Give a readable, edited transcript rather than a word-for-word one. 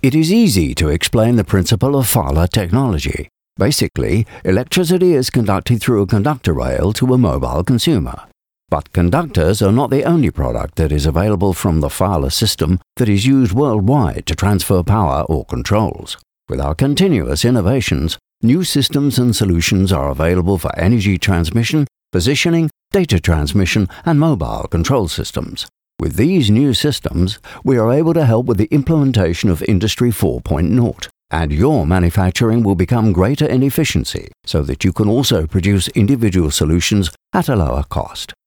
It is easy to explain the principle of Fala technology. Basically, electricity is conducted through a conductor rail to a mobile consumer. But conductors are not the only product that is available from the Fala system that is used worldwide to transfer power or controls. With our continuous innovations, new systems and solutions are available for energy transmission, positioning, data transmission, and mobile control systems. With these new systems, we are able to help with the implementation of Industry 4.0, and your manufacturing will become greater in efficiency so that you can also produce individual solutions at a lower cost.